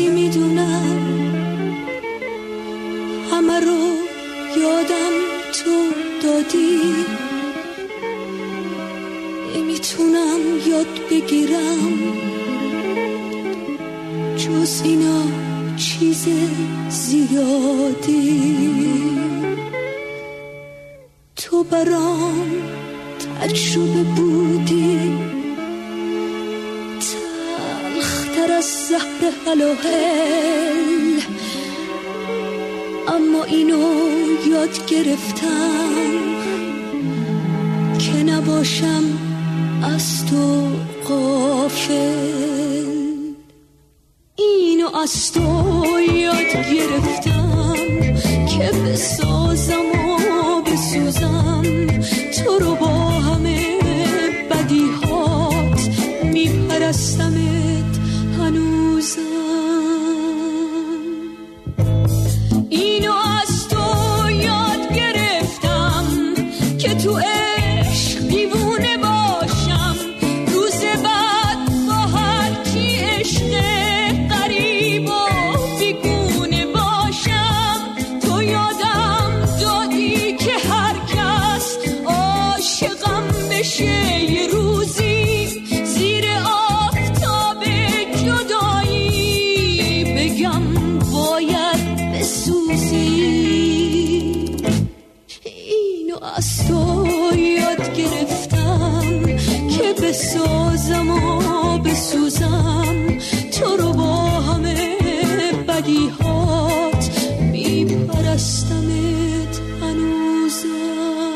چیزی میدونم، همه رو یادم تو دادی، نمیتونم یاد بگیرم جز اینا چیز زیادی. تو برام تجربه بودی، تلختر از زهر هلاهل، اما اینو یاد گرفتم که نباشم از تو غافل. اینو از تو یاد گرفتم که بسازم و بسوزم، تو رو با همه بدیهات میپرستمت هنوزم. اینو از تو یاد گرفتم که تو عشق دیوونه باشم، روز بعد با هر کی عشق غریب و بیگونه باشم. تو یادم دادی که هر کس عاشقم بشه یه روزی، زیر آفتاب جدایی بگم باید بسوزی. اینو از تو یاد گرفتم که بسازم و بسوزم، تو رو با همه بدیهات میپرستمت هنوزم.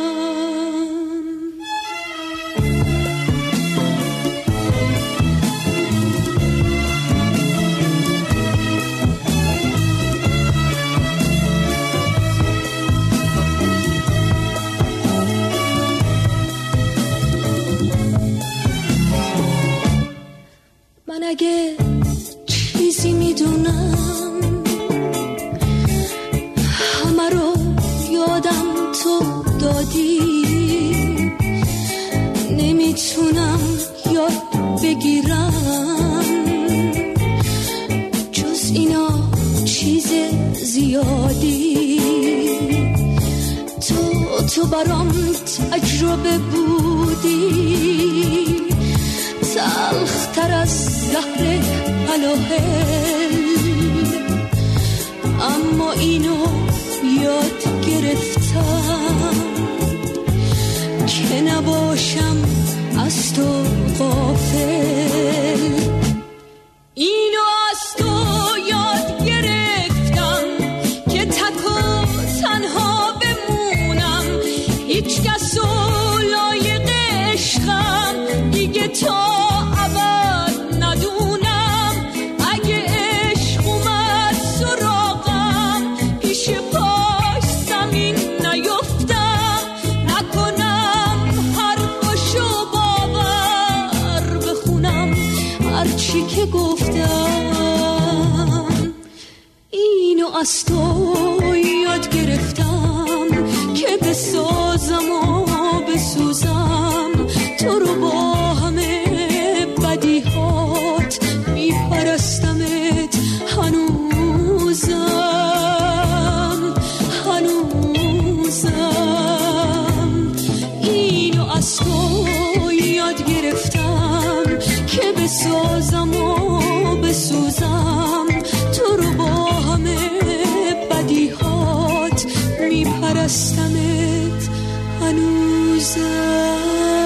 من اگه چیزی میدونم، همه رو یادم تو دادی، نمیتونم یاد بگیرم جز اینا چیز زیادی. تو برام تجربه بودی، تلختر از زهر هلاهل، اما اینو یاد گرفتم که نباشم از تو غافل. اینو از تو یاد گرفتم که تک و تنها بمونم، هیچ کس و لایق عشقم دیگه تا ابد ندونم. اگه عشق اومد سراغم، پیش پاش زمین نیفتم، نکنم حرفاشو باور بخونم هرچی که گفتم. اینو از تو یاد گرفتم که بسازم و بسوزم، تو رو با همه بدیهات میپرستمت هنوزم. اینو از تو یاد گرفتم که بسازم و بسوزم، تو رو با همه بدیهات میپرستمت هنوزم.